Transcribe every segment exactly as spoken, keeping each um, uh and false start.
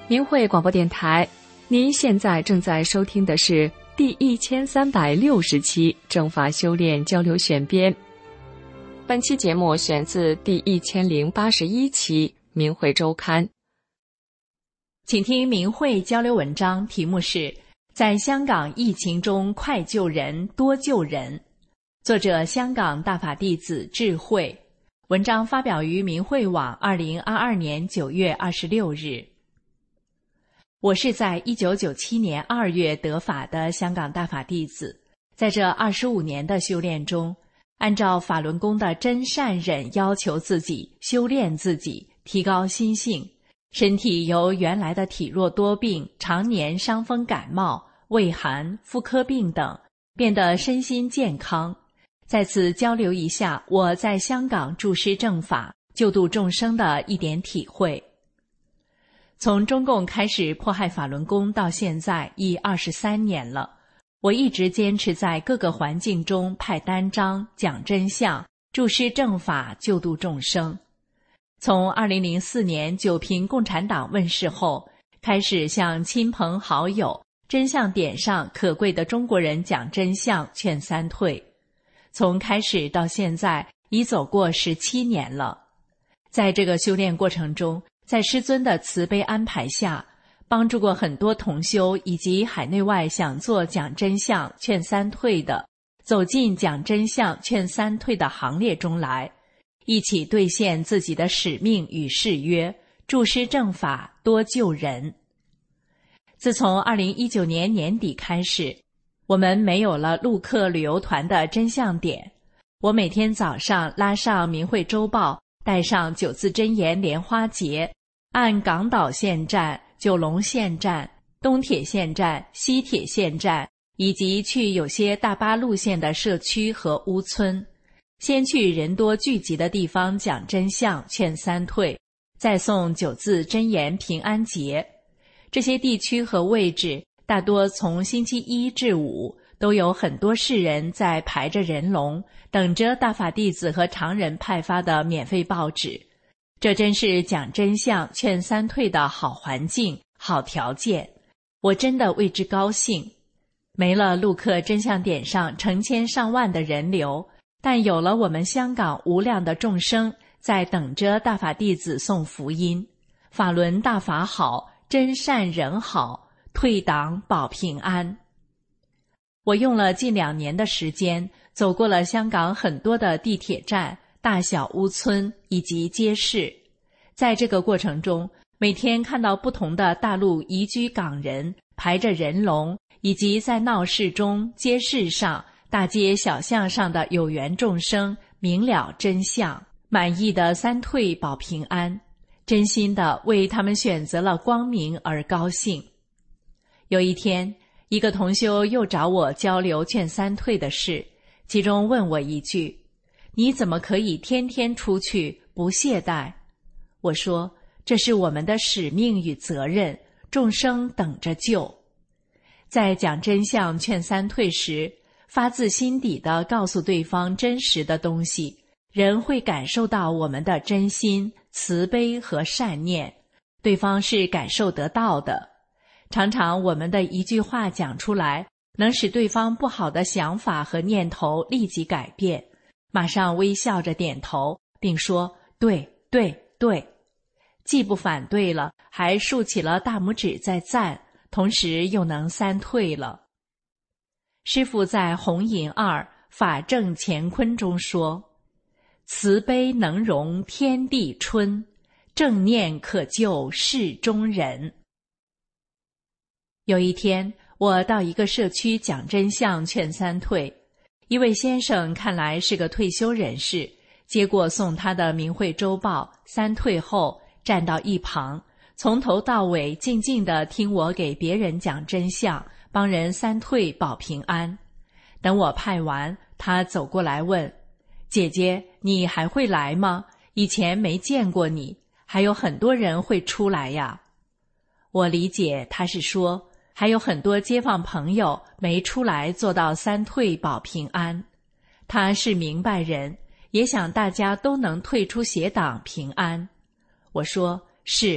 明慧广播电台，您现在正在收听的是第一千三百六十期正法修炼交流选编。本期节目选自第一千零八十一期明慧周刊。 请听明慧交流文章，题目是在香港疫情中快救人多救人，作者香港大法弟子智慧，文章发表于明慧网二零二二年九月二十六日。我是在一九九七年二月得法的香港大法弟子，在这二十五年的修炼中，按照法轮功的真善忍要求自己，修炼自己，提高心性，身体由原来的体弱多病，常年伤风感冒、畏寒、妇科病等，变得身心健康。在此交流一下我在香港注师正法、救度众生的一点体会。从中共开始迫害法轮功到现在已二十三年了，我一直坚持在各个环境中派单张、讲真相、注师正法，救度众生。从二零零四年九平共产党问世后，开始向亲朋好友、真相点上可贵的中国人讲真相，劝三退。从开始到现在已走过十七年了。在这个修炼过程中，在师尊的慈悲安排下，帮助过很多同修以及海内外想做讲真相劝三退的，走进讲真相劝三退的行列中来，一起兑现自己的使命与誓约，注师正法，多救人。自从二零一九年年底开始，我们没有了陆客旅游团的真相点，我每天早上拉上明慧周报，带上九字真言莲花节，按港岛线站、九龙线站、东铁线站、西铁线站，以及去有些大巴路线的社区和屋村，先去人多聚集的地方讲真相劝三退，再送九字真言平安节。这些地区和位置大多从星期一至五都有很多世人在排着人龙，等着大法弟子和常人派发的免费报纸。这真是讲真相劝三退的好环境、好条件，我真的为之高兴。没了陆客真相点上成千上万的人流，但有了我们香港无量的众生在等着大法弟子送福音。法轮大法好，真善人好，退党保平安。我用了近两年的时间，走过了香港很多的地铁站、大小屋村以及街市。在这个过程中，每天看到不同的大陆移居港人排着人龙，以及在闹市中、街市上、大街小巷上的有缘众生明了真相，满意的三退保平安，真心的为他们选择了光明而高兴。有一天，一个同修又找我交流劝三退的事，其中问我一句：你怎么可以天天出去不懈怠？我说，这是我们的使命与责任，众生等着救。在讲真相劝三退时，发自心底地告诉对方真实的东西，人会感受到我们的真心、慈悲和善念，对方是感受得到的。常常我们的一句话讲出来，能使对方不好的想法和念头立即改变，马上微笑着点头，并说对对对，既不反对了，还竖起了大拇指在赞，同时又能三退了。师父在弘引二法正乾坤中说，慈悲能容天地春，正念可救世中人。有一天，我到一个社区讲真相劝三退，一位先生看来是个退休人士，接过送他的明慧周报，三退后站到一旁，从头到尾静静地听我给别人讲真相，帮人三退保平安。等我派完，他走过来问，姐姐，你还会来吗？以前没见过你，还有很多人会出来呀。我理解他是说，还有很多街坊朋友没出来做到三退保平安。他是明白人，也想大家都能退出邪党平安。我说，是，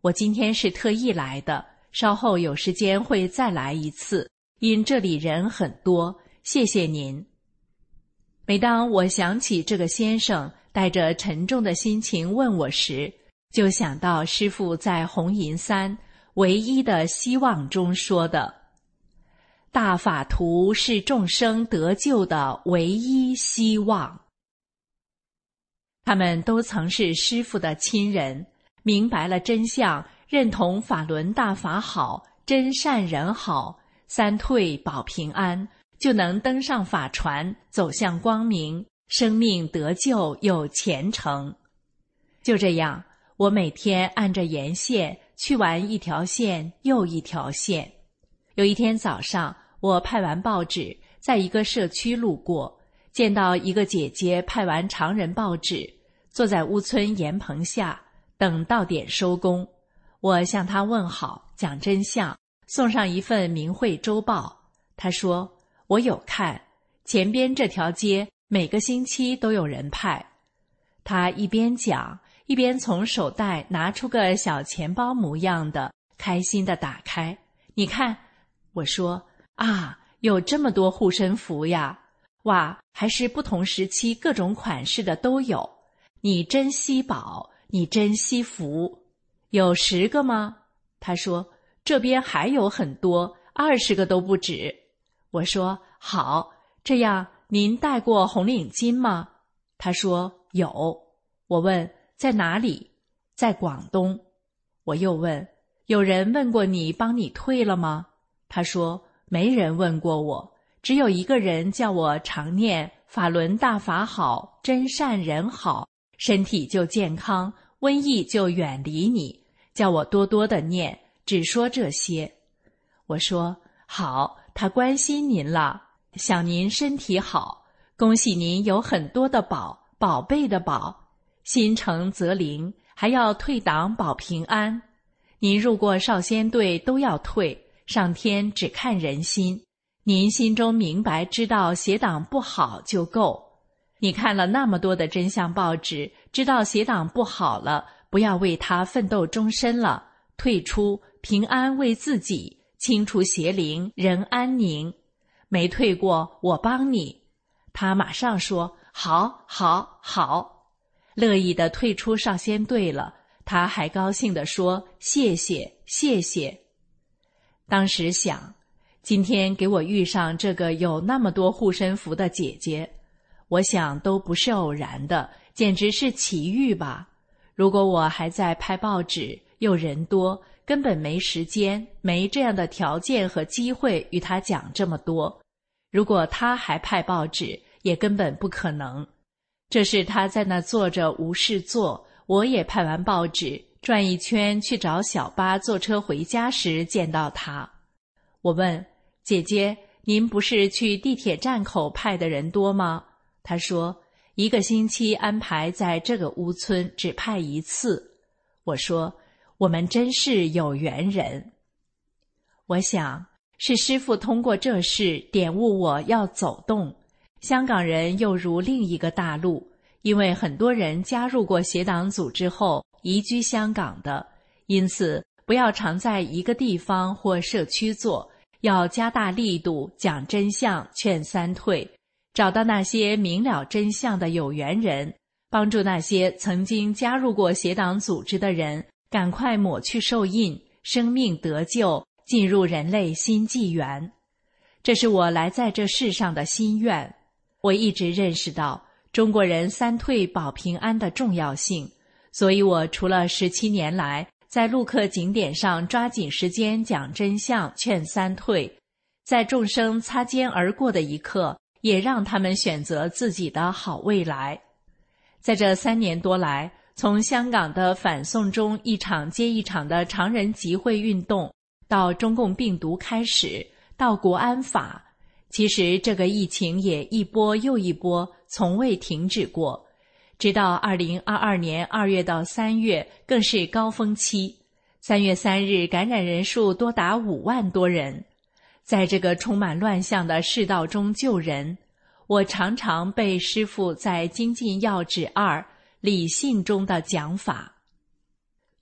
我今天是特意来的，稍后有时间会再来一次，因这里人很多，谢谢您。”每当我想起这个先生带着沉重的心情问我时，就想到师父在红银山唯一的希望中说的：“大法图是众生得救的唯一希望。”他们都曾是师父的亲人，明白了真相，认同法轮大法好，真善人好，三退保平安，就能登上法船，走向光明，生命得救又虔诚。就这样，我每天按着沿线去完一条线又一条线。有一天早上，我派完报纸，在一个社区路过，见到一个姐姐派完常人报纸，坐在屋村檐棚下等到点收工。我向她问好，讲真相，送上一份明慧周报。她说：“我有看，前边这条街每个星期都有人派。”她一边讲，一边从手袋拿出个小钱包模样的，开心地打开。“你看。”我说：“啊，有这么多护身符呀！哇，还是不同时期各种款式的都有。你真惜宝，你真惜福。有十个吗？”他说：“这边还有很多，二十个都不止。”我说：“好，这样您戴过红领巾吗？”他说：“有。”我问：“在哪里？”“在广东。”我又问：“有人问过你帮你退了吗？”他说：“没人问过我，只有一个人叫我常念法轮大法好，真善人好，身体就健康，瘟疫就远离你，叫我多多的念，只说这些。”我说：“好，他关心您了，想您身体好，恭喜您有很多的宝，宝贝的宝，心诚则灵，还要退党保平安。您入过少先队都要退，上天只看人心，您心中明白知道邪党不好就够。你看了那么多的真相报纸，知道邪党不好了，不要为他奋斗终身了，退出，平安为自己，清除邪灵，人安宁。没退过，我帮你。”他马上说：“好，好，好。”乐意地退出少先队了。他还高兴地说：“谢谢，谢谢。”当时想，今天给我遇上这个有那么多护身符的姐姐，我想都不是偶然的，简直是奇遇吧。如果我还在拍报纸，又人多，根本没时间，没这样的条件和机会与他讲这么多。如果他还派报纸，也根本不可能。这是他在那坐着无事做，我也派完报纸，转一圈去找小巴坐车回家时见到他。我问：“姐姐，您不是去地铁站口派的人多吗？”他说：“一个星期安排在这个屋村只派一次。”我说：“我们真是有缘人。”我想是师父通过这事点悟我要走动。香港人又如另一个大陆，因为很多人加入过邪党组织后移居香港的，因此不要常在一个地方或社区做，要加大力度讲真相，劝三退，找到那些明了真相的有缘人，帮助那些曾经加入过邪党组织的人赶快抹去受印，生命得救，进入人类新纪元。这是我来在这世上的心愿。我一直认识到中国人三退保平安的重要性，所以我除了十七年来在陆客景点上抓紧时间讲真相，劝三退，在众生擦肩而过的一刻，也让他们选择自己的好未来。在这三年多来，从香港的反送中一场接一场的常人集会运动，到中共病毒开始，到国安法，其实这个疫情也一波又一波，从未停止过。直到二零二二年二月到三月更是高峰期，三月三日感染人数多达五万多人。在这个充满乱象的世道中救人，我常常被师父在精进要旨二理性中的讲法：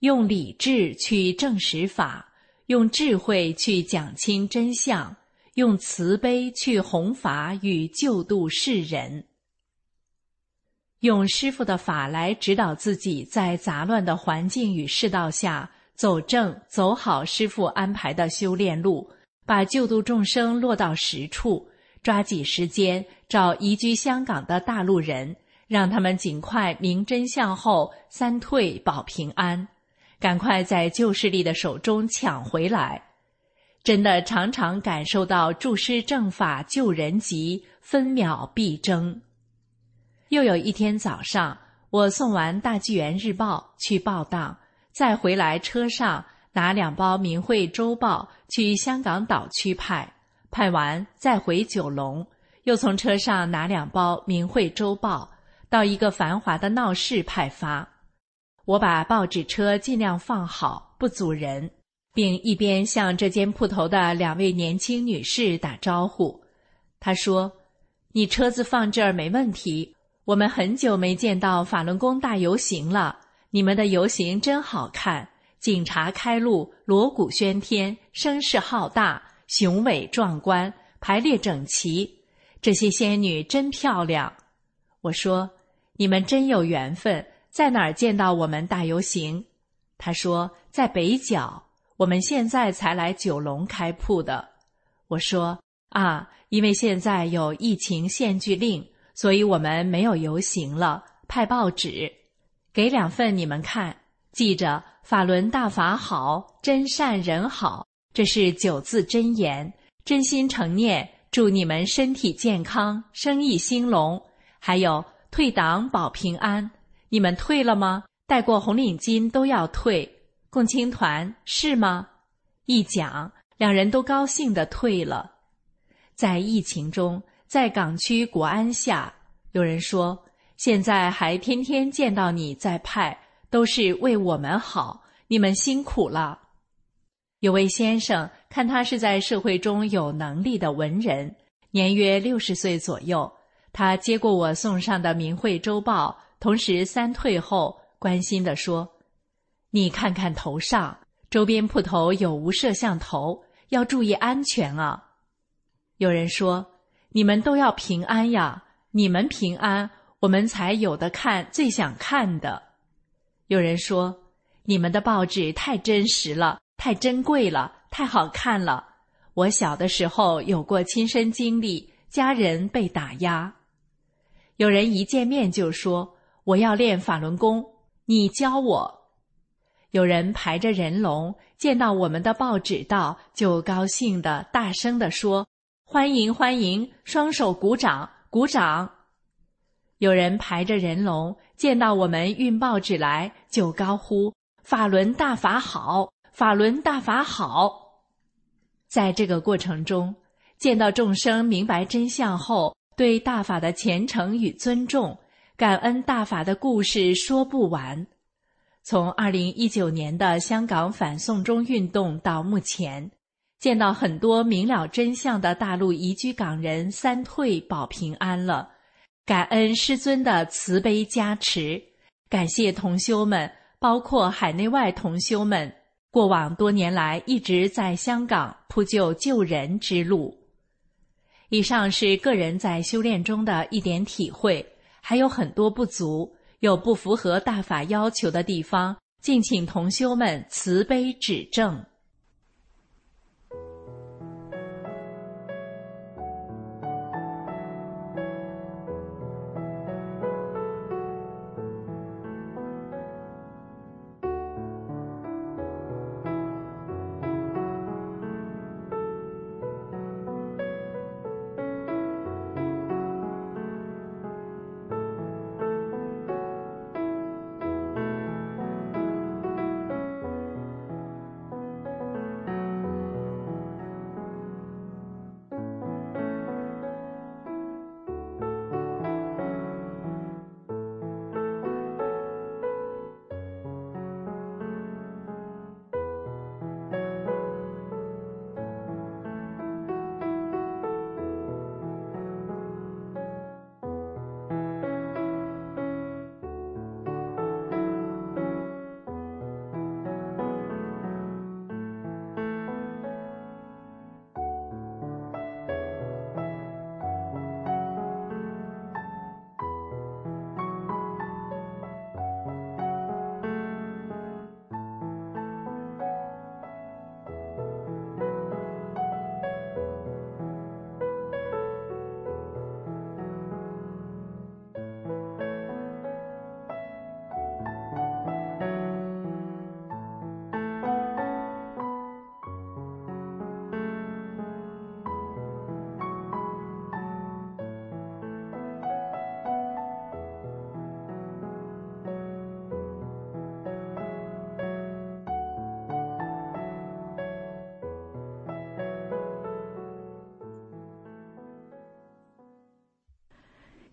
用理智去证实法，用智慧去讲清真相，用慈悲去弘法与救度世人。用师父的法来指导自己在杂乱的环境与世道下走正走好师父安排的修炼路，把救度众生落到实处，抓紧时间找移居香港的大陆人，让他们尽快明真相后三退保平安，赶快在旧势力的手中抢回来。真的常常感受到注师正法救人急，分秒必争。又有一天早上，我送完大纪元日报去报档，再回来车上拿两包明慧周报去香港岛区派，派完再回九龙，又从车上拿两包明慧周报到一个繁华的闹市派发。我把报纸车尽量放好，不阻人，并一边向这间铺头的两位年轻女士打招呼。她说：“你车子放这儿没问题，我们很久没见到法轮功大游行了，你们的游行真好看，警察开路，锣鼓喧天，声势浩大，雄伟壮观，排列整齐，这些仙女真漂亮。”我说：“你们真有缘分，在哪儿见到我们大游行？”她说：“在北角，我们现在才来九龙开铺的。”我说：“啊，因为现在有疫情限聚令，所以我们没有游行了，派报纸，给两份你们看，记着法轮大法好，真善人好，这是九字真言，真心诚念，祝你们身体健康，生意兴隆。还有退党保平安，你们退了吗？戴过红领巾都要退。共青团是吗？”一讲，两人都高兴地退了。在疫情中，在港区国安下，有人说现在还天天见到你在派，都是为我们好，你们辛苦了。有位先生，看他是在社会中有能力的文人，年约六十岁左右，他接过我送上的明慧周报，同时三退后，关心地说：“你看看头上，周边铺头有无摄像头，要注意安全啊。”有人说：“你们都要平安呀，你们平安，我们才有的看最想看的。”有人说：“你们的报纸太真实了，太珍贵了，太好看了。我小的时候有过亲身经历，家人被打压。”有人一见面就说：“我要练法轮功，你教我。”有人排着人龙，见到我们的报纸到，就高兴地大声地说：“欢迎欢迎，双手鼓掌鼓掌。”有人排着人龙，见到我们运报纸来，就高呼：“法轮大法好，法轮大法好。”在这个过程中，见到众生明白真相后，对大法的虔诚与尊重，感恩大法的故事说不完。从二零一九年的香港反送中运动到目前，见到很多明了真相的大陆移居港人三退保平安了，感恩师尊的慈悲加持，感谢同修们，包括海内外同修们，过往多年来一直在香港铺就救人之路。以上是个人在修炼中的一点体会，还有很多不足，有不符合大法要求的地方，敬请同修们慈悲指正。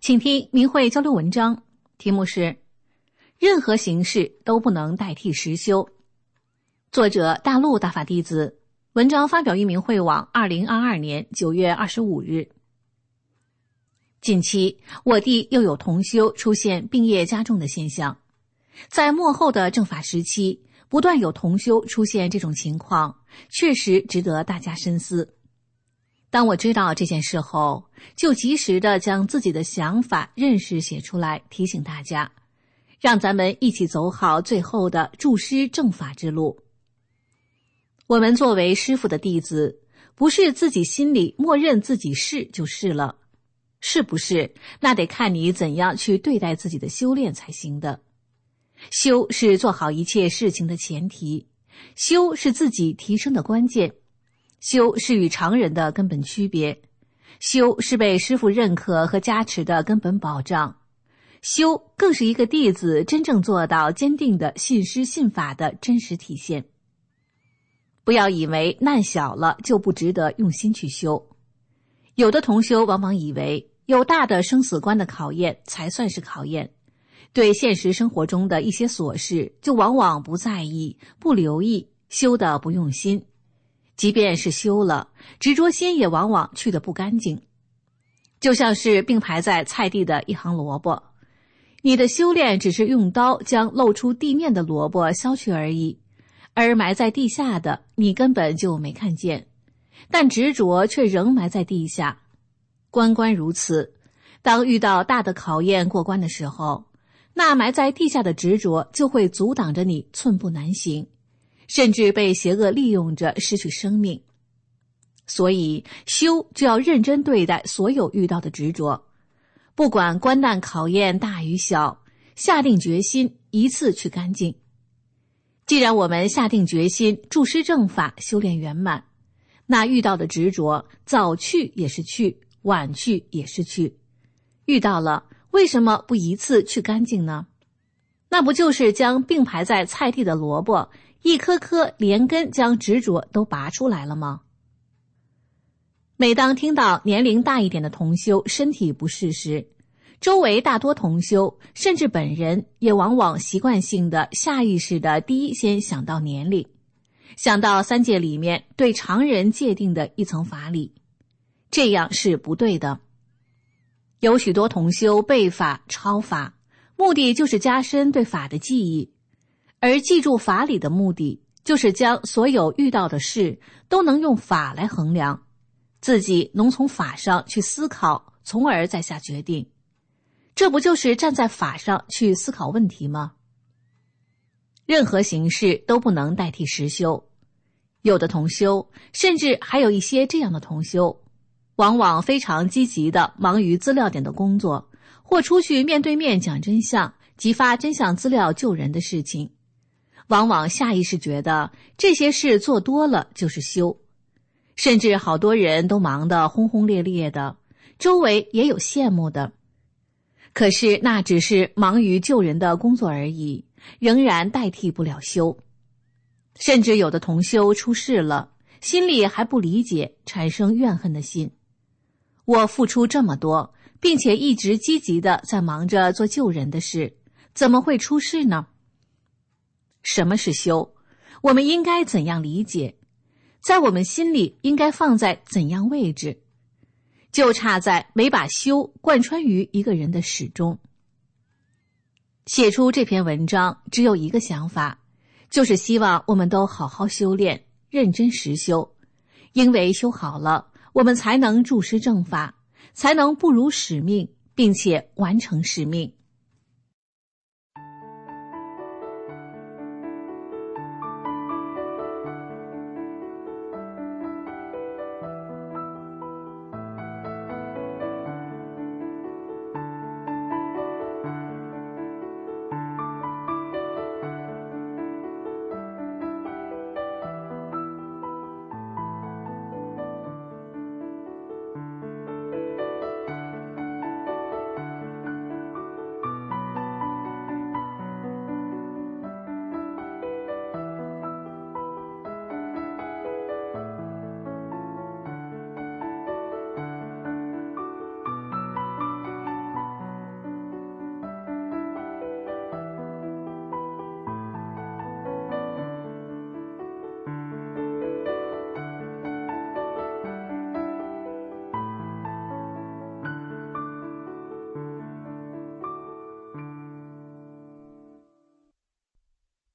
请听明慧交流文章，题目是任何形式都不能代替实修。作者大陆大法弟子，文章发表于明慧网二零二二年九月二十五日。近期我地又有同修出现病业加重的现象，在末后的正法时期，不断有同修出现这种情况，确实值得大家深思。当我知道这件事后，就及时地将自己的想法认识写出来，提醒大家，让咱们一起走好最后的助师正法之路。我们作为师父的弟子，不是自己心里默认自己是就是了，是不是那得看你怎样去对待自己的修炼才行的。修是做好一切事情的前提，修是自己提升的关键，修是与常人的根本区别，修是被师父认可和加持的根本保障，修更是一个弟子真正做到坚定的信师信法的真实体现。不要以为难小了就不值得用心去修。有的同修往往以为有大的生死观的考验才算是考验，对现实生活中的一些琐事就往往不在意、不留意，修得不用心。即便是修了，执着心也往往去得不干净。就像是并排在菜地的一行萝卜，你的修炼只是用刀将露出地面的萝卜削去而已，而埋在地下的你根本就没看见，但执着却仍埋在地下。关关如此，当遇到大的考验过关的时候，那埋在地下的执着就会阻挡着你寸步难行，甚至被邪恶利用着失去生命。所以修就要认真对待所有遇到的执着，不管关难考验大与小，下定决心一次去干净。既然我们下定决心助师正法修炼圆满，那遇到的执着早去也是去，晚去也是去，遇到了为什么不一次去干净呢？那不就是将并排在菜地的萝卜一颗颗连根将执着都拔出来了吗？每当听到年龄大一点的同修身体不适时，周围大多同修甚至本人也往往习惯性的下意识的第一先想到年龄，想到三界里面对常人界定的一层法理，这样是不对的。有许多同修背法抄法，目的就是加深对法的记忆，而记住法理的目的就是将所有遇到的事都能用法来衡量，自己能从法上去思考，从而再下决定。这不就是站在法上去思考问题吗？任何形式都不能代替实修。有的同修，甚至还有一些这样的同修，往往非常积极地忙于资料点的工作，或出去面对面讲真相，激发真相资料救人的事情，往往下意识觉得这些事做多了就是修，甚至好多人都忙得轰轰烈烈的，周围也有羡慕的。可是那只是忙于救人的工作而已，仍然代替不了修。甚至有的同修出事了，心里还不理解，产生怨恨的心。我付出这么多，并且一直积极的在忙着做救人的事，怎么会出事呢？什么是修？我们应该怎样理解？在我们心里应该放在怎样位置？就差在没把修贯穿于一个人的始终。写出这篇文章只有一个想法，就是希望我们都好好修炼，认真实修，因为修好了，我们才能助师正法，才能不辱使命，并且完成使命。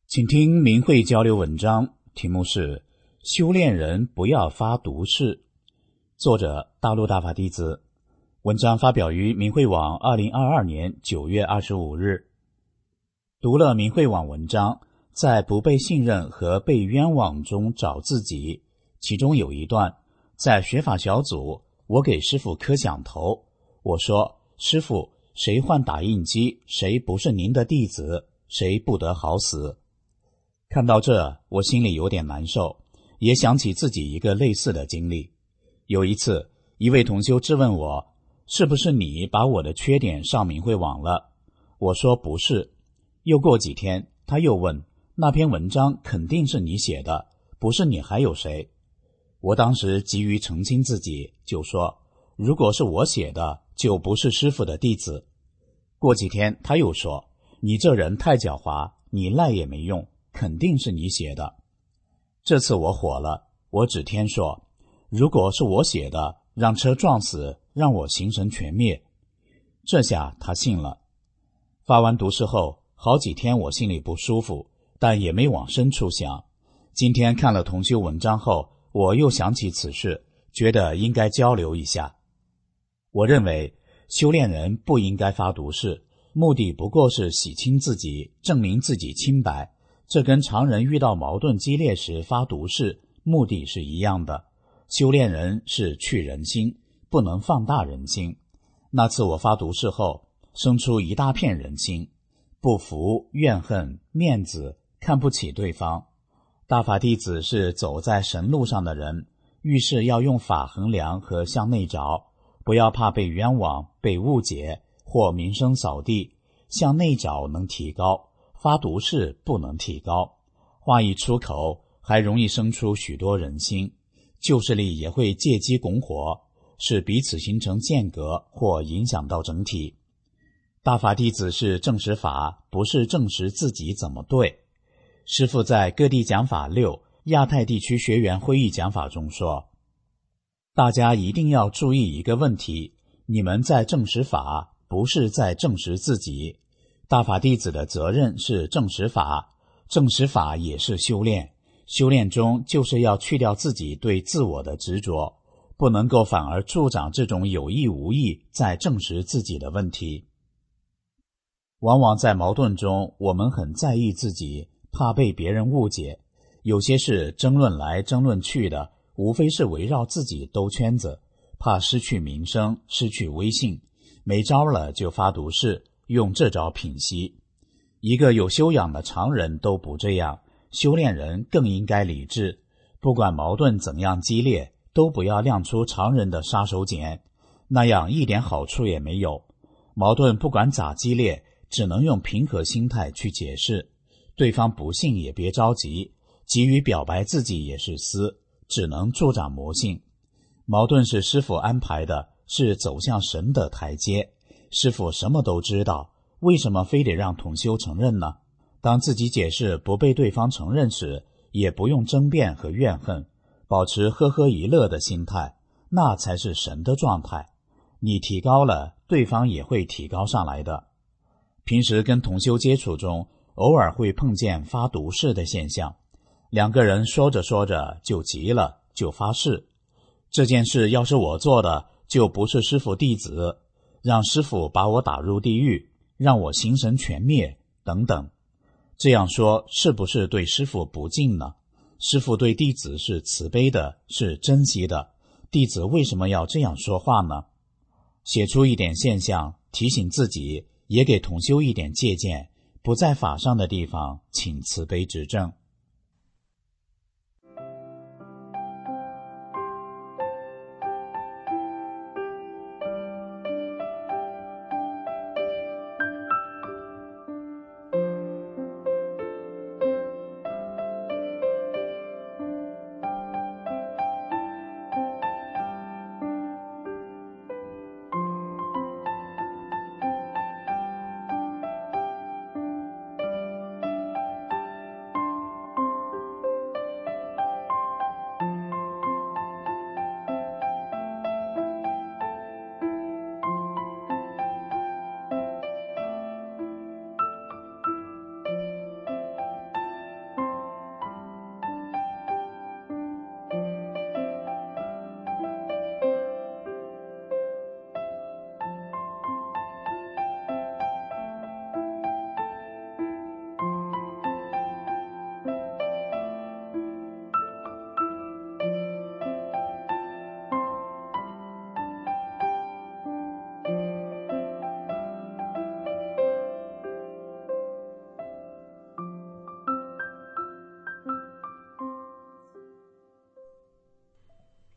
请听明慧交流文章，题目是修炼人不要发毒誓，作者大陆大法弟子。文章发表于明慧网二零二二年九月二十五日。读了明慧网文章，在不被信任和被冤枉中找自己，其中有一段，在学法小组，我给师父磕响头，我说，师父，谁换打印机，谁不是您的弟子，谁不得好死。看到这，我心里有点难受，也想起自己一个类似的经历。有一次，一位同修质问我，是不是你把我的缺点上明慧网了？我说不是。又过几天，他又问，那篇文章肯定是你写的，不是你还有谁？我当时急于澄清自己，就说，如果是我写的，就不是师父的弟子。过几天，他又说，你这人太狡猾，你赖也没用，肯定是你写的。这次我火了，我指天说，如果是我写的，让车撞死，让我形神全灭。这下他信了。发完毒誓后，好几天我心里不舒服，但也没往深处想。今天看了同修文章后，我又想起此事，觉得应该交流一下。我认为修炼人不应该发毒誓，目的不过是洗清自己，证明自己清白，这跟常人遇到矛盾激烈时发毒誓目的是一样的。修炼人是去人心，不能放大人心。那次我发毒誓后，生出一大片人心，不服、怨恨、面子，看不起对方。大法弟子是走在神路上的人，遇事要用法衡量和向内找，不要怕被冤枉、被误解或名声扫地。向内找能提高，发毒誓不能提高。话一出口，还容易生出许多人心，旧势力也会借机拱火，使彼此形成间隔或影响到整体。大法弟子是证实法，不是证实自己怎么对。师父在各地讲法六亚太地区学员会议讲法中说，大家一定要注意一个问题，你们在证实法，不是在证实自己。大法弟子的责任是证实法，证实法也是修炼，修炼中就是要去掉自己对自我的执着，不能够反而助长这种有意无意在证实自己的问题。往往在矛盾中，我们很在意自己，怕被别人误解，有些事争论来争论去的，无非是围绕自己兜圈子，怕失去名声，失去威信，没招了就发毒誓，用这招品息。一个有修养的常人都不这样，修炼人更应该理智，不管矛盾怎样激烈，都不要亮出常人的杀手锏，那样一点好处也没有。矛盾不管咋激烈，只能用平和心态去解释，对方不信也别着急，急于表白自己也是私，只能助长魔性。矛盾是师父安排的，是走向神的台阶，师父什么都知道，为什么非得让同修承认呢？当自己解释不被对方承认时，也不用争辩和怨恨，保持呵呵一乐的心态，那才是神的状态。你提高了，对方也会提高上来的。平时跟同修接触中，偶尔会碰见发毒誓的现象，两个人说着说着就急了，就发誓，这件事要是我做的，就不是师父弟子，让师父把我打入地狱，让我形神全灭等等。这样说是不是对师父不敬呢？师父对弟子是慈悲的，是珍惜的，弟子为什么要这样说话呢？写出一点现象，提醒自己，也给同修一点借鉴，不在法上的地方，请慈悲指正。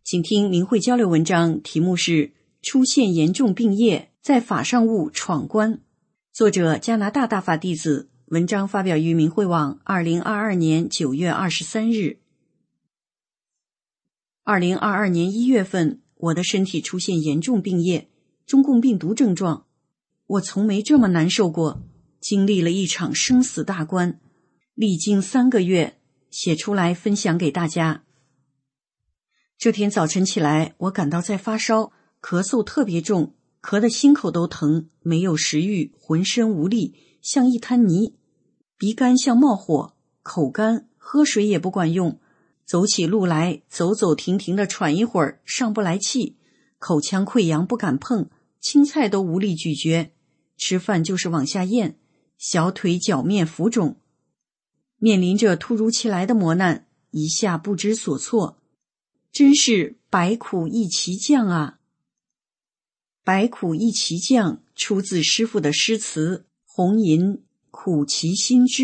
请听明慧交流文章，题目是出现严重病业，在法上误闯关。作者加拿大大法弟子，文章发表于明慧网二零二二年九月二十三日。二零二二年一月份，我的身体出现严重病业，中共病毒症状。我从没这么难受过，经历了一场生死大关，历经三个月，写出来分享给大家。这天早晨起来，我感到在发烧，咳嗽特别重，咳得心口都疼，没有食欲，浑身无力，像一滩泥，鼻干像冒火，口干，喝水也不管用，走起路来走走停停的喘一会儿，上不来气，口腔溃疡不敢碰，青菜都无力咀嚼，吃饭就是往下咽，小腿脚面浮肿。面临着突如其来的磨难，一下不知所措，真是百苦一齐降啊！百苦一齐降出自师父的诗词《红吟苦其心志》。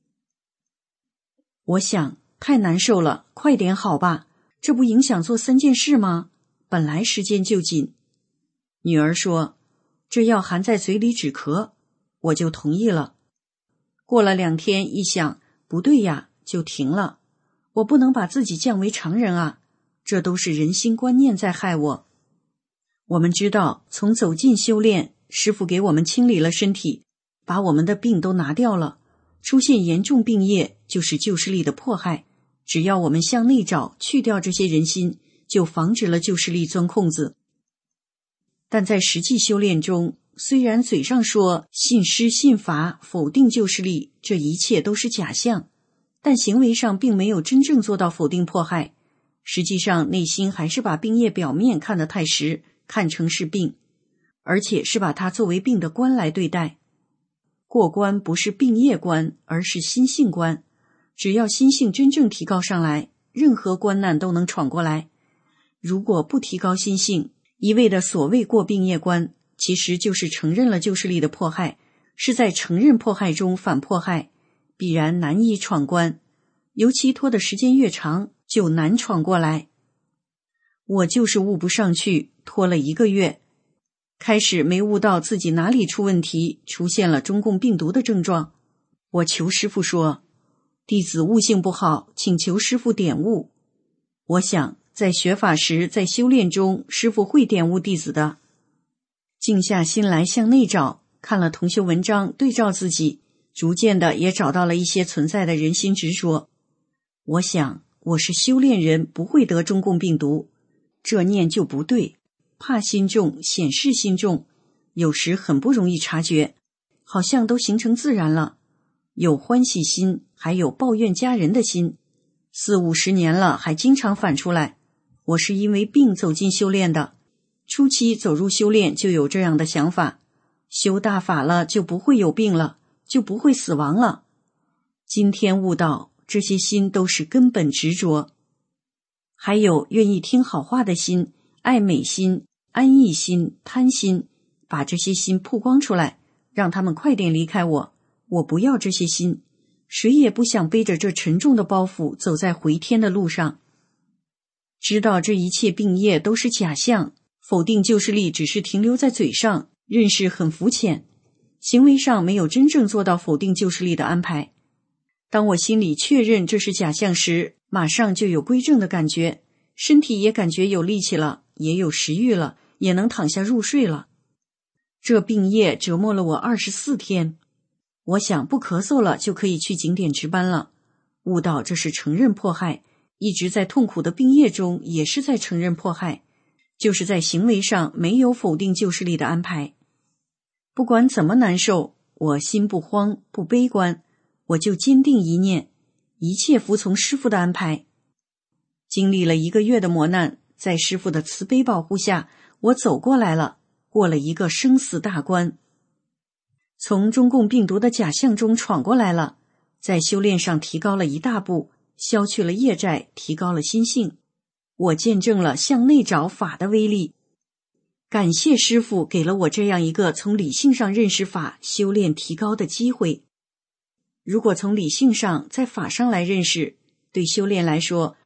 我想太难受了，快点好吧，这不影响做三件事吗？本来时间就紧。女儿说这药含在嘴里止咳，我就同意了。过了两天一想，不对呀，就停了。我不能把自己降为常人啊，这都是人心观念在害我。我们知道，从走进修炼，师父给我们清理了身体，把我们的病都拿掉了。出现严重病业就是旧势力的迫害，只要我们向内找，去掉这些人心，就防止了旧势力钻空子。但在实际修炼中，虽然嘴上说信师信法，否定旧势力，这一切都是假象，但行为上并没有真正做到否定迫害。实际上内心还是把病业表面看得太实，看成是病，而且是把它作为病的关来对待。过关不是病业关，而是心性关。只要心性真正提高上来，任何关难都能闯过来。如果不提高心性，一味的所谓过病业关，其实就是承认了旧势力的迫害，是在承认迫害中反迫害，必然难以闯关。尤其拖的时间越长，就难闯过来。我就是悟不上去，拖了一个月，开始没悟到自己哪里出问题，出现了中共病毒的症状。我求师父说，弟子悟性不好，请求师父点悟。我想在学法时，在修炼中，师父会点悟弟子的。静下心来向内找，看了同修文章，对照自己，逐渐的也找到了一些存在的人心执着。我想我是修炼人，不会得中共病毒，这念就不对，怕心重，显示心重，有时很不容易察觉，好像都形成自然了。有欢喜心，还有抱怨家人的心，四五十年了还经常反出来。我是因为病走进修炼的，初期走入修炼就有这样的想法，修大法了就不会有病了，就不会死亡了。今天悟到这些心都是根本执着。还有愿意听好话的心，爱美心、安逸心、贪心，把这些心曝光出来，让他们快点离开我。我不要这些心，谁也不想背着这沉重的包袱走在回天的路上。知道这一切病业都是假象，否定旧势力只是停留在嘴上，认识很肤浅，行为上没有真正做到否定旧势力的安排。当我心里确认这是假象时，马上就有归正的感觉，身体也感觉有力气了，也有食欲了，也能躺下入睡了。这病业折磨了我二十四天，我想不咳嗽了就可以去景点值班了。悟到这是承认迫害，一直在痛苦的病业中也是在承认迫害，就是在行为上没有否定旧势力的安排。不管怎么难受，我心不慌不悲观，我就坚定一念，一切服从师父的安排。经历了一个月的磨难，在师父的慈悲保护下，我走过来了，过了一个生死大关。从中共病毒的假象中闯过来了，在修炼上提高了一大步，消去了业债，提高了心性。我见证了向内找法的威力。感谢师父给了我这样一个从理性上认识法、修炼提高的机会。如果从理性上在法上来认识，对修炼来说，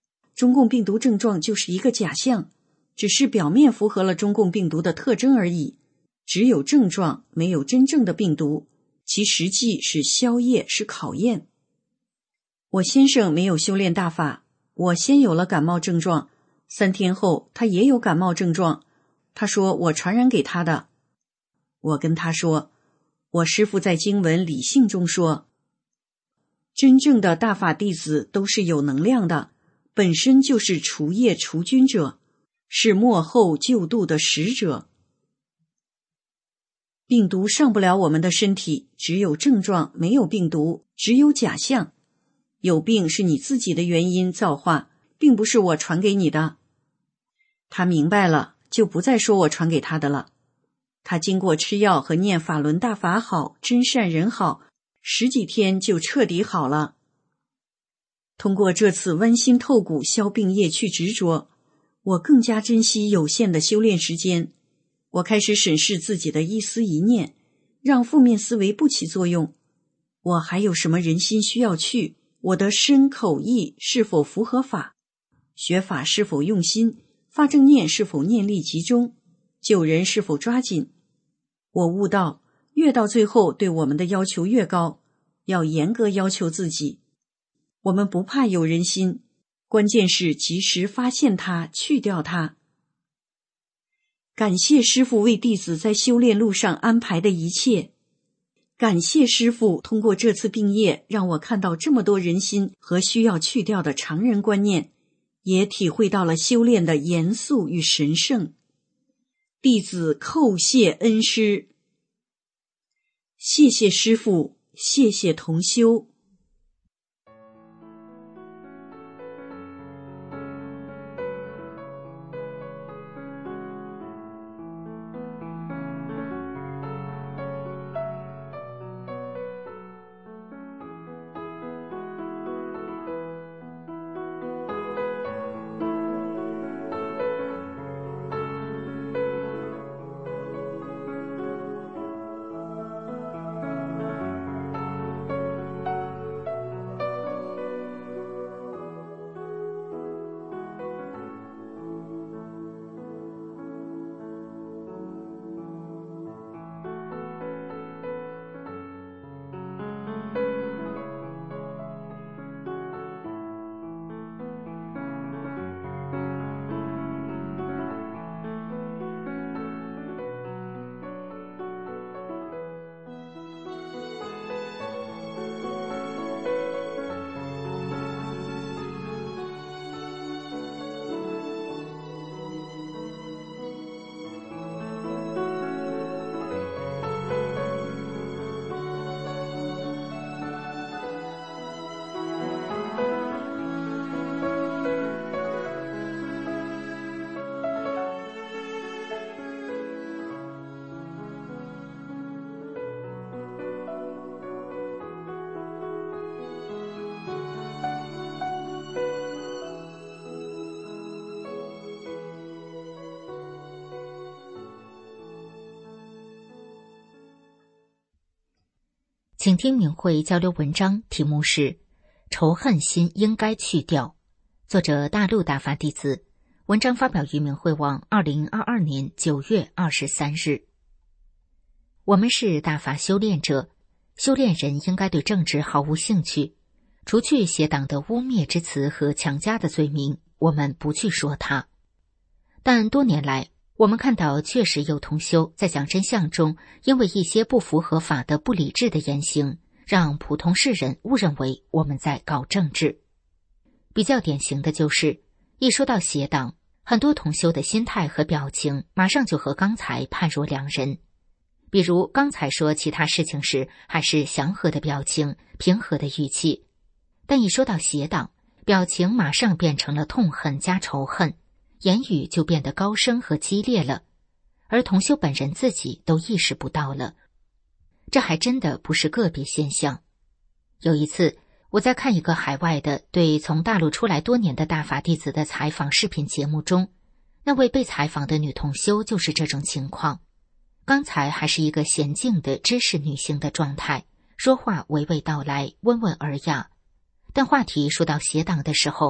中共病毒症状就是一个假象，只是表面符合了中共病毒的特征而已，只有症状，没有真正的病毒，其实际是宵夜，是考验。我先生没有修炼大法，我先有了感冒症状，三天后他也有感冒症状，他说我传染给他的。我跟他说，我师父在经文理性中说，真正的大法弟子都是有能量的，本身就是除业除菌者，是末后救度的使者。病毒上不了我们的身体，只有症状，没有病毒，只有假象。有病是你自己的原因造化，并不是我传给你的。他明白了，就不再说我传给他的了。他经过吃药和念法轮大法好，真善人好，十几天就彻底好了。通过这次剜心透骨消病业去执着，我更加珍惜有限的修炼时间。我开始审视自己的一思一念，让负面思维不起作用。我还有什么人心需要去？我的身口意是否符合法？学法是否用心？发正念是否念力集中？救人是否抓紧？我悟到，越到最后对我们的要求越高，要严格要求自己。我们不怕有人心，关键是及时发现它，去掉它。感谢师父为弟子在修炼路上安排的一切，感谢师父通过这次病业让我看到这么多人心和需要去掉的常人观念，也体会到了修炼的严肃与神圣。弟子叩谢恩师，谢谢师父，谢谢同修。 请听明慧交流文章，题目是仇恨心应该去掉，作者大陆大法弟子，文章发表于明慧网二零二二年九月二十三日。我们是大法修炼者，修炼人应该对政治毫无兴趣，除去邪党的污蔑之词和强加的罪名，我们不去说它。但多年来我们看到确实有同修在讲真相中，因为一些不符合法的不理智的言行，让普通世人误认为我们在搞政治。比较典型的就是一说到邪党，很多同修的心态和表情马上就和刚才判若两人。比如刚才说其他事情时还是祥和的表情，平和的语气，但一说到邪党，表情马上变成了痛恨加仇恨，言语就变得高声和激烈了，而同修本人自己都意识不到了。这还真的不是个别现象。有一次我在看一个海外的对从大陆出来多年的大法弟子的采访视频节目中，那位被采访的女同修就是这种情况。刚才还是一个娴静的知识女性的状态，说话娓娓道来，温文尔雅，但话题说到邪党的时候，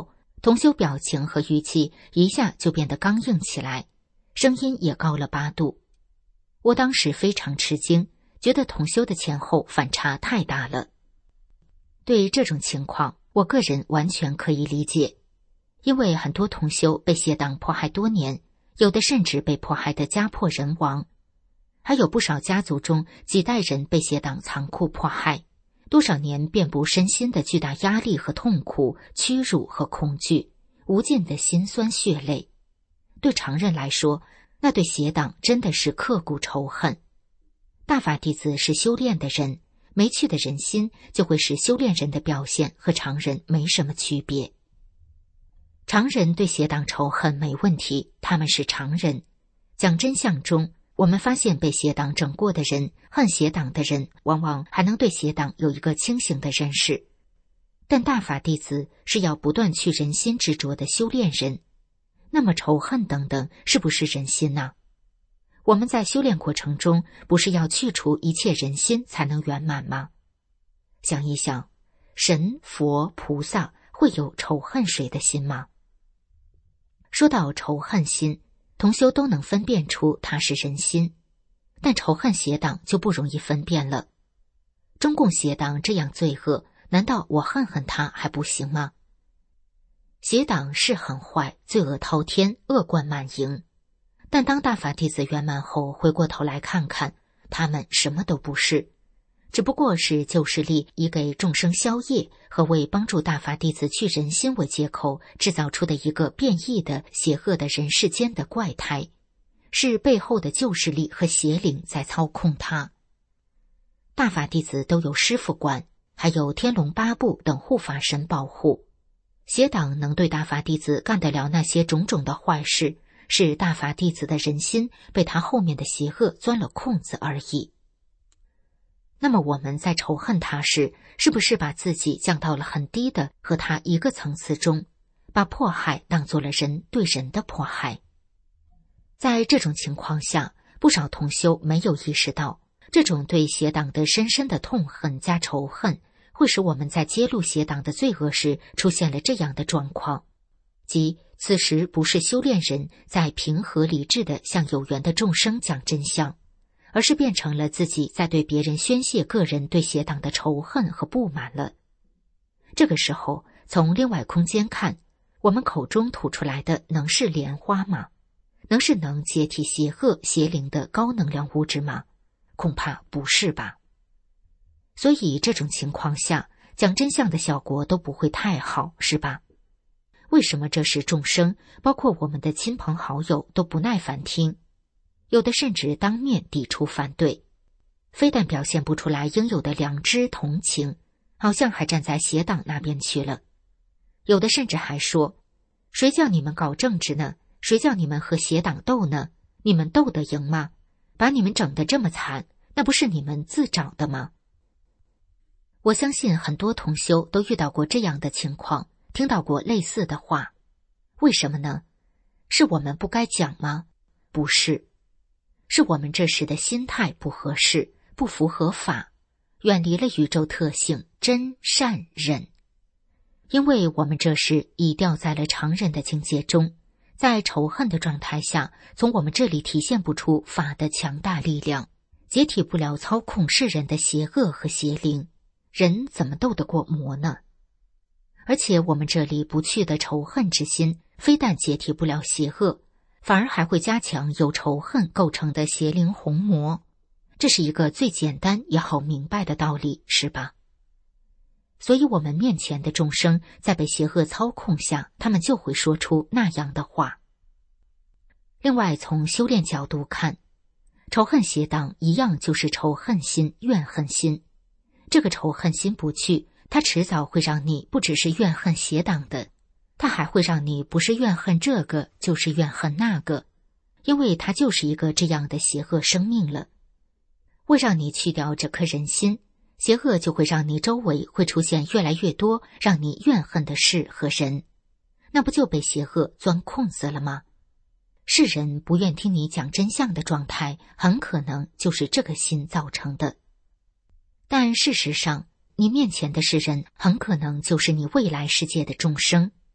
同修表情和语气一下就变得刚硬起来，声音也高了八度。我当时非常吃惊，觉得同修的前后反差太大了。对这种情况，我个人完全可以理解，因为很多同修被邪党迫害多年，有的甚至被迫害得家破人亡，还有不少家族中几代人被邪党残酷迫害，多少年遍布身心的巨大压力和痛苦、屈辱和恐惧，无尽的辛酸血泪。对常人来说，那对邪党真的是刻骨仇恨。大法弟子是修炼的人，没趣的人心就会使修炼人的表现和常人没什么区别。常人对邪党仇恨没问题，他们是常人。讲真相中，我们发现被邪党整过的人，恨邪党的人，往往还能对邪党有一个清醒的认识。但大法弟子是要不断去人心执着的修炼人，那么仇恨等等是不是人心呢？我们在修炼过程中不是要去除一切人心才能圆满吗？想一想，神、佛、菩萨会有仇恨谁的心吗？说到仇恨心，同修都能分辨出它是人心，但仇恨邪党就不容易分辨了。中共邪党这样罪恶，难道我恨恨他还不行吗？邪党是很坏，罪恶滔天，恶贯满盈，但当大法弟子圆满后，回过头来看看，他们什么都不是，只不过是旧势力以给众生消业和为帮助大法弟子去人心为借口制造出的一个变异的邪恶的人世间的怪胎，是背后的旧势力和邪灵在操控他。大法弟子都有师父管，还有天龙八部等护法神保护，邪党能对大法弟子干得了那些种种的坏事，是大法弟子的人心被他后面的邪恶钻了空子而已。那么我们在仇恨他时，是不是把自己降到了很低的和他一个层次中，把迫害当作了人对人的迫害？在这种情况下，不少同修没有意识到，这种对邪党的深深的痛恨加仇恨，会使我们在揭露邪党的罪恶时出现了这样的状况，即此时不是修炼人在平和理智地向有缘的众生讲真相，而是变成了自己在对别人宣泄个人对邪党的仇恨和不满了。这个时候，从另外空间看，我们口中吐出来的能是莲花吗？能是能解体邪恶邪灵的高能量物质吗？恐怕不是吧。所以这种情况下，讲真相的效果都不会太好，是吧？为什么这时众生，包括我们的亲朋好友都不耐烦听，有的甚至当面抵触反对，非但表现不出来应有的良知同情，好像还站在邪党那边去了。有的甚至还说，谁叫你们搞政治呢？谁叫你们和邪党斗呢？你们斗得赢吗？把你们整得这么惨，那不是你们自找的吗？我相信很多同修都遇到过这样的情况，听到过类似的话。为什么呢？是我们不该讲吗？不是，是我们这时的心态不合适，不符合法，远离了宇宙特性真善忍。因为我们这时已掉在了常人的境界中，在仇恨的状态下，从我们这里体现不出法的强大力量，解体不了操控世人的邪恶和邪灵，人怎么斗得过魔呢？而且我们这里不去的仇恨之心，非但解体不了邪恶，反而还会加强由仇恨构成的邪灵红魔。这是一个最简单也好明白的道理，是吧？所以我们面前的众生在被邪恶操控下，他们就会说出那样的话。另外，从修炼角度看，仇恨邪党一样就是仇恨心、怨恨心。这个仇恨心不去，它迟早会让你不只是怨恨邪党的，它还会让你不是怨恨这个，就是怨恨那个，因为它就是一个这样的邪恶生命了。为让你去掉这颗人心，邪恶就会让你周围会出现越来越多让你怨恨的事和人，那不就被邪恶钻空子了吗？世人不愿听你讲真相的状态，很可能就是这个心造成的。但事实上，你面前的世人很可能就是你未来世界的众生。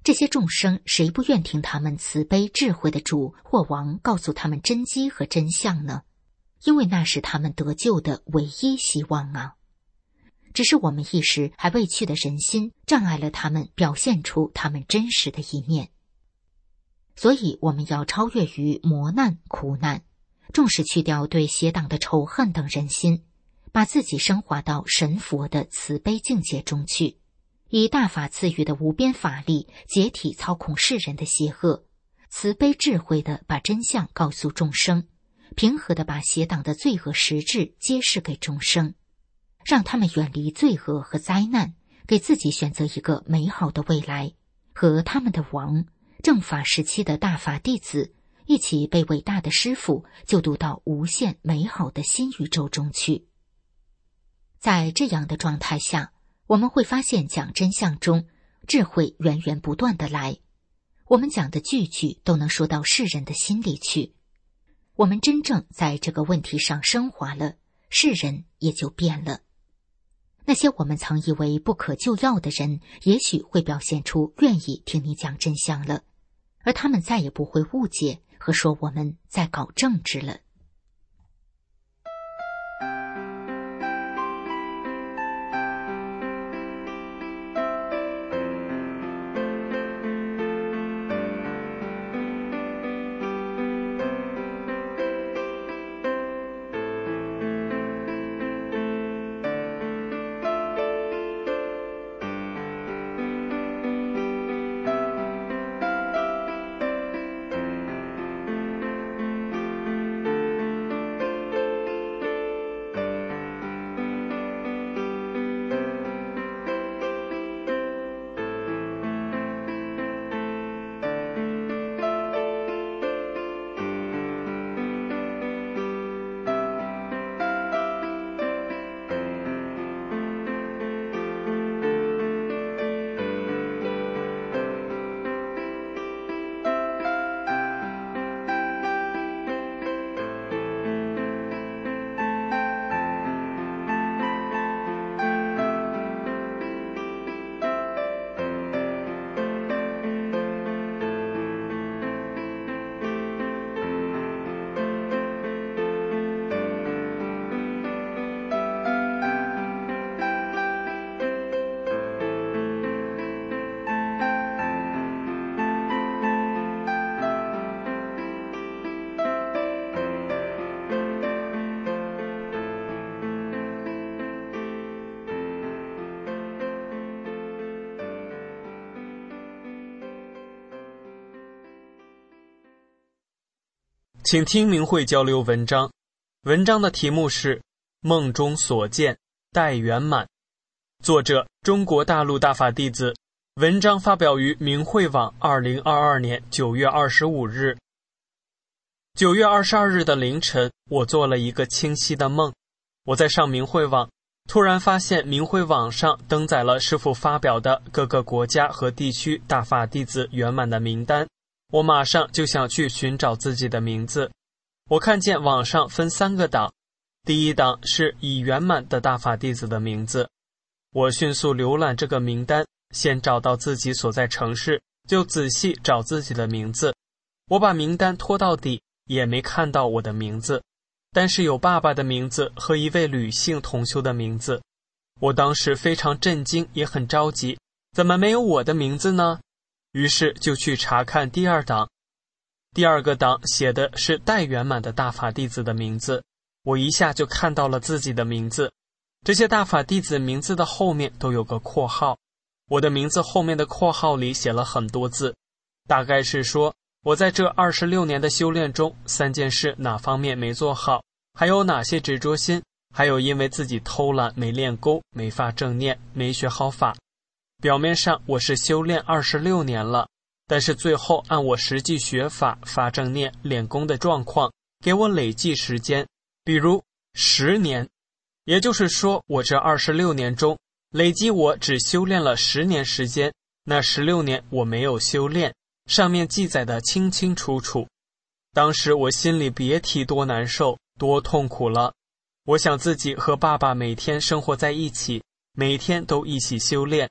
这些众生谁不愿听他们慈悲智慧的主或王告诉他们真机和真相呢？因为那是他们得救的唯一希望啊！只是我们一时还未去的人心障碍了他们表现出他们真实的一面。所以我们要超越于磨难苦难，重视去掉对邪党的仇恨等人心，把自己升华到神佛的慈悲境界中去，以大法赐予的无边法力解体操控世人的邪恶，慈悲智慧地把真相告诉众生，平和地把邪党的罪恶实质揭示给众生，让他们远离罪恶和灾难，给自己选择一个美好的未来，和他们的王正法时期的大法弟子一起被伟大的师父就读到无限美好的新宇宙中去。在这样的状态下，我们会发现讲真相中智慧源源不断地来，我们讲的句句都能说到世人的心里去。我们真正在这个问题上升华了，世人也就变了。那些我们曾以为不可救药的人，也许会表现出愿意听你讲真相了，而他们再也不会误解和说我们在搞政治了。 请听明慧交流文章，文章的题目是《梦中所见待圆满》，作者中国大陆大法弟子，文章发表于明慧网二零二二年九月二十五日。九月二十二日的凌晨，我做了一个清晰的梦。我在上明慧网，突然发现明慧网上登载了师父发表的各个国家和地区大法弟子圆满的名单。我马上就想去寻找自己的名字。我看见网上分三个档，第一档是已圆满的大法弟子的名字。我迅速浏览这个名单，先找到自己所在城市，就仔细找自己的名字。我把名单拖到底，也没看到我的名字，但是有爸爸的名字和一位女性同修的名字。我当时非常震惊，也很着急，怎么没有我的名字呢？于是就去查看第二档，第二个档写的是待圆满的大法弟子的名字，我一下就看到了自己的名字。这些大法弟子名字的后面都有个括号，我的名字后面的括号里写了很多字，大概是说我在这二十六年的修炼中，三件事哪方面没做好，还有哪些执着心，还有因为自己偷懒没练功，没发正念，没学好法。表面上我是修炼二十六年了，但是最后按我实际学法、发正念、练功的状况，给我累计时间，比如十年。也就是说，我这二十六年中，累计我只修炼了十年时间，那十六年我没有修炼，上面记载的清清楚楚。当时我心里别提多难受、多痛苦了。我想自己和爸爸每天生活在一起，每天都一起修炼。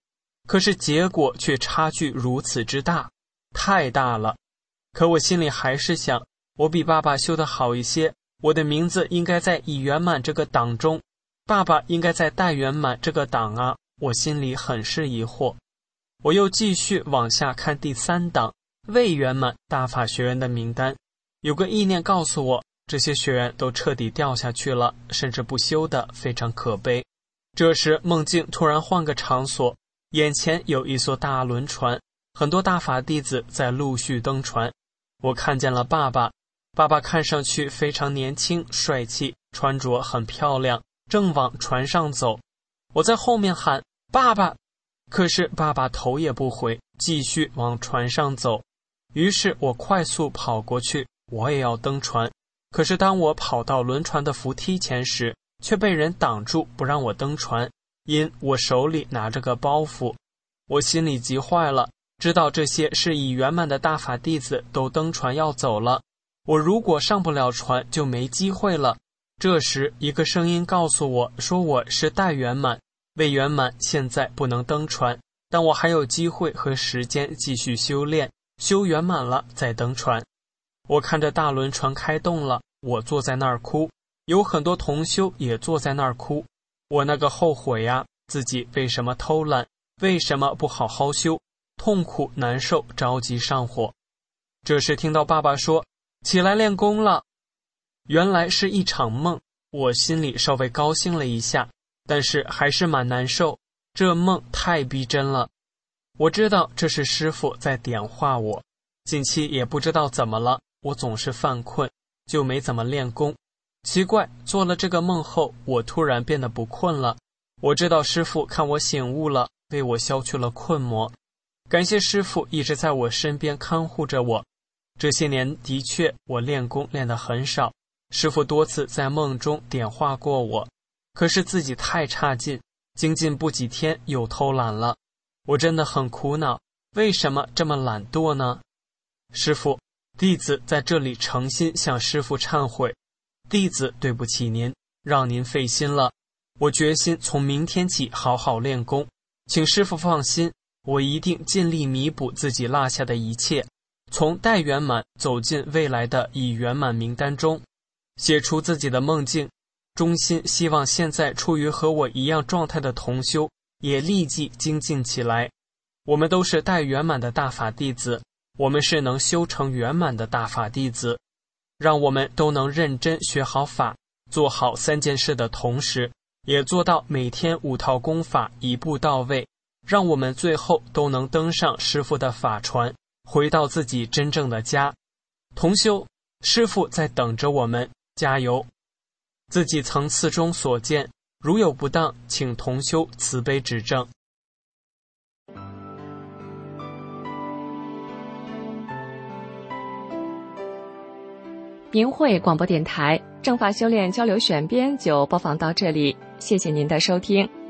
可是结果却差距如此之大，太大了。可我心里还是想，我比爸爸修得好一些，我的名字应该在已圆满这个档中，爸爸应该在待圆满这个档啊，我心里很是疑惑。我又继续往下看第三档未圆满大法学员的名单，有个意念告诉我，这些学员都彻底掉下去了，甚至不修的非常可悲。这时梦境突然换个场所，眼前有一艘大轮船，很多大法弟子在陆续登船。我看见了爸爸，爸爸看上去非常年轻帅气，穿着很漂亮，正往船上走。我在后面喊爸爸，可是爸爸头也不回，继续往船上走。于是我快速跑过去，我也要登船。可是当我跑到轮船的扶梯前时，却被人挡住，不让我登船，因我手里拿着个包袱。我心里急坏了，知道这些是已圆满的大法弟子都登船要走了，我如果上不了船就没机会了。这时一个声音告诉我说，我是待圆满，未圆满现在不能登船，但我还有机会和时间继续修炼，修圆满了再登船。我看着大轮船开动了，我坐在那儿哭，有很多同修也坐在那儿哭。我那个后悔呀，自己为什么偷懒，为什么不好好修，痛苦难受，着急上火。这时听到爸爸说起来练功了，原来是一场梦，我心里稍微高兴了一下，但是还是蛮难受，这梦太逼真了。我知道这是师父在点化我，近期也不知道怎么了，我总是犯困，就没怎么练功。奇怪，做了这个梦后，我突然变得不困了。我知道师父看我醒悟了，为我消去了困魔。感谢师父一直在我身边看护着我。这些年的确我练功练得很少，师父多次在梦中点化过我，可是自己太差劲，精进不几天又偷懒了。我真的很苦恼，为什么这么懒惰呢？师父，弟子在这里诚心向师父忏悔，弟子对不起您，让您费心了。我决心从明天起好好练功，请师父放心，我一定尽力弥补自己落下的一切，从待圆满走进未来的已圆满名单中，写出自己的梦境，衷心希望现在处于和我一样状态的同修也立即精进起来。我们都是待圆满的大法弟子，我们是能修成圆满的大法弟子，让我们都能认真学好法，做好三件事的同时，也做到每天五套功法一步到位，让我们最后都能登上师父的法船，回到自己真正的家。同修，师父在等着我们，加油！自己层次中所见，如有不当，请同修慈悲指正。 明慧广播电台正法修炼交流选编就播放到这里，谢谢您的收听。